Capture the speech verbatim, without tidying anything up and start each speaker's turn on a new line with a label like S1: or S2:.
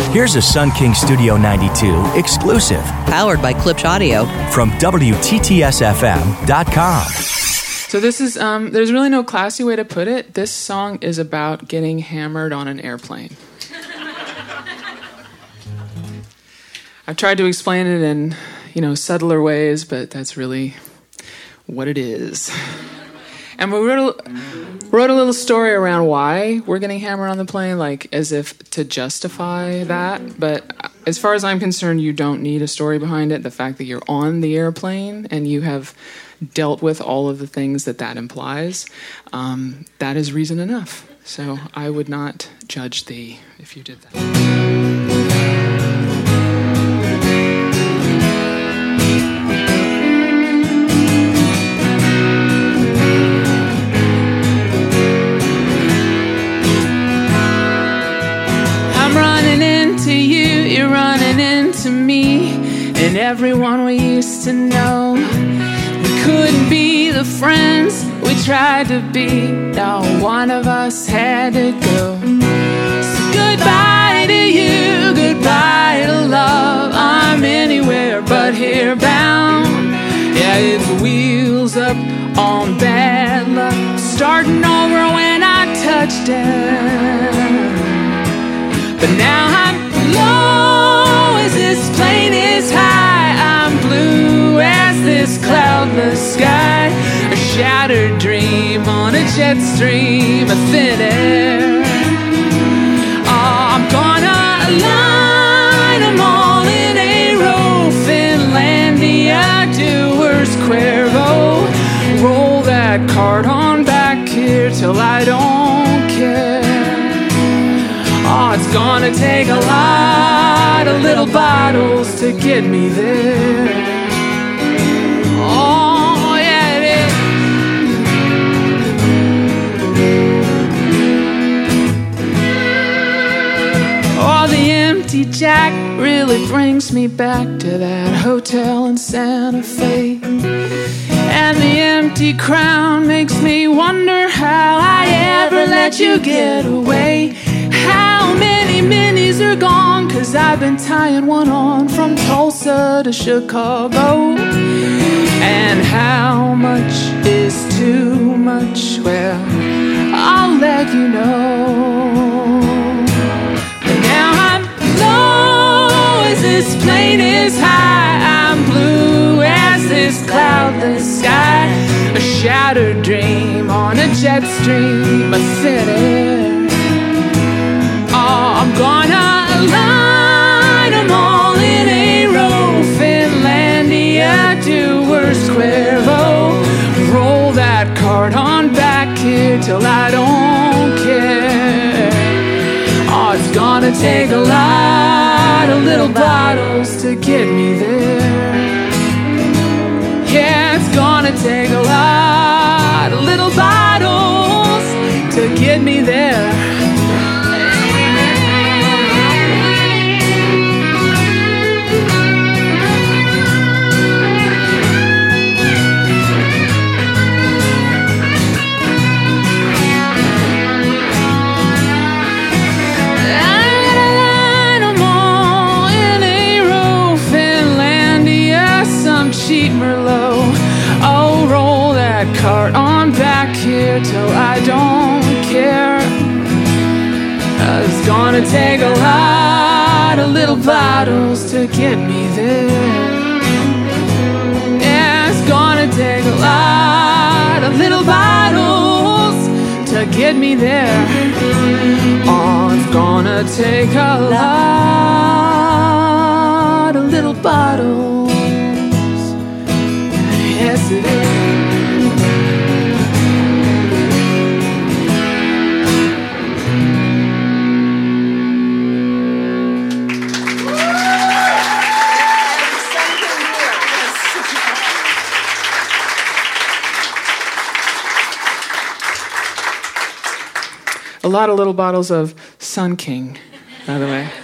S1: Here's a Sun King Studio ninety-two exclusive.
S2: Powered by Klipsch Audio.
S1: From W T T S F M dot com.
S3: So this is, um, there's really no classy way to put it. This song is about getting hammered on an airplane. I've tried to explain it in, you know, subtler ways, but that's really what it is. And we wrote a, wrote a little story around why we're getting hammered on the plane, like as if to justify that. But as far as I'm concerned, you don't need a story behind it. The fact that you're on the airplane and you have dealt with all of the things that that implies, um, that is reason enough. So I would not judge thee if you did that. To me and everyone we used to know, we couldn't be the friends we tried to be. No, one of us had to go. So goodbye to you, goodbye to love. I'm anywhere but here bound. Yeah, it's wheels up on bad luck, starting over when I touched down. But now I'm low as this plane is high, I'm blue as this cloudless sky, a shattered dream on a jet stream of thin air. Oh, I'm gonna line them all in a row, Finlandia to worst Cuervo. Roll that card on back here till I don't care. Oh, it's gonna take a lot of little bottles to get me there. Oh, yeah, it is. Oh, the empty jack really brings me back to that hotel in Santa Fe. And the empty crown makes me wonder how I ever let you get away. How many minis are gone? 'Cause I've been tying one on from Tulsa to Chicago. And how much is too much? Well, I'll let you know. But now I'm low as this plane is high, I'm blue as this cloudless sky, a shattered dream on a jet stream of thin air. I'm gonna line them all in a row, Finlandia to worst Cuervo. Roll that card on back here till I don't care. Oh, it's gonna take a lot of little bottles to get me there. Yeah, it's gonna take a lot of little bottles to get me there. Cheap Merlot. Oh, roll that cart on back here till I don't care. It's gonna take a lot of little bottles to get me there. Yeah, it's gonna take a lot of little bottles to get me there. Oh, it's gonna take a lot of little bottles. Yes, it is. A lot of little bottles of Sun King, by the way.